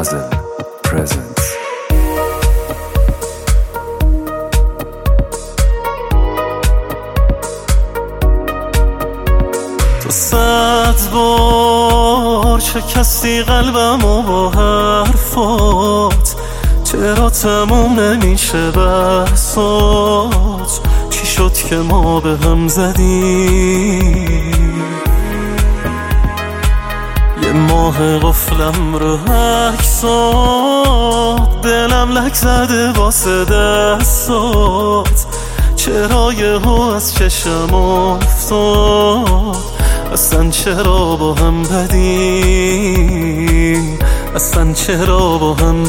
Hazel presents. تو 100 بار شکستی قلبمو با حرفات، چرا تموم نمیشه بحثات؟ چی شد که ما به هم زدیم؟ یه ماه قفلم رو عکسات، دلم لک زده واسه دستات، چرا یهو از چشم افتاد؟ اصلا چرا با هم بدیم؟ اصلا چرا با هم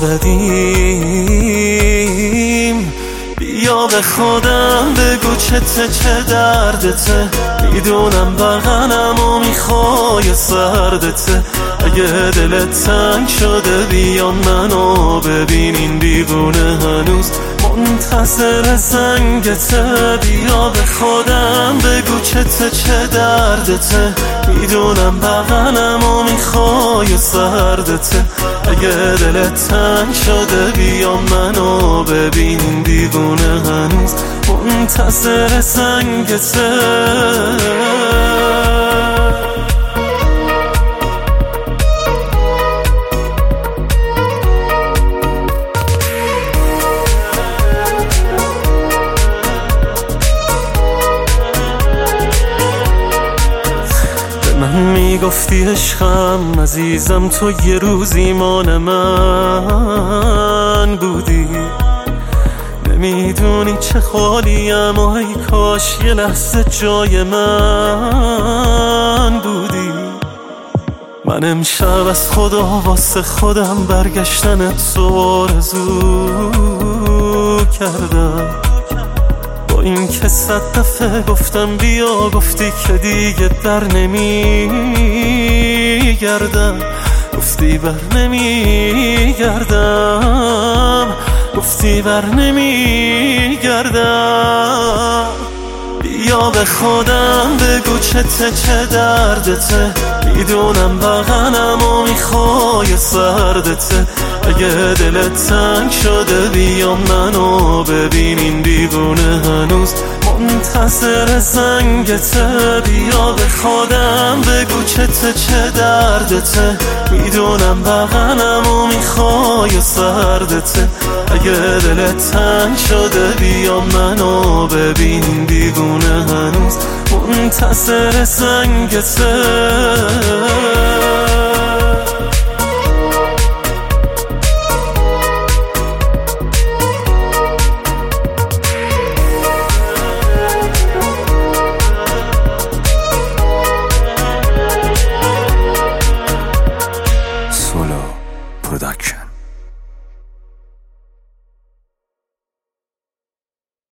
بدیم؟ بیا به خودم بگو چه دردته، میدونم بغنم و میخوای سردته. اگه دلت تنگ شده بیا منو ببین، این دیوونه هنوز منتظر زنگته. بیا به خودم بگو چه دردته، میدونم بغنم و میخوای سردته. اگه دلت تنگ شده بیا منو ببین، این دیوونه هنوز منتظر زنگته. من میگفتی عشقم عزیزم، تو یه روز ایمان من بودی. نمیدونی چه خالیم و ای کاش یه لحظه جای من بودی. من امشب از خدا واسه خودم برگشتنت تو آرزو کردم. با این که 100 دفعه گفتم بیا، گفتی که دیگه در نمیگردم. گفتی بر نمیگردم، گفتی بر نمیگردم. بیا به خودم بگو چه دردته، میدونم بغنم و میخوای سردته. اگه دلت تنگ شده بیا منو ببین، این دیوونه هنوز منتظر زنگته. بیا به خودم بگو چه دردته، میدونم بغنم و میخوای سردته. اگه دلت تنگ شده بیا منو ببین، این دیوونه هنوز منتظر زنگته.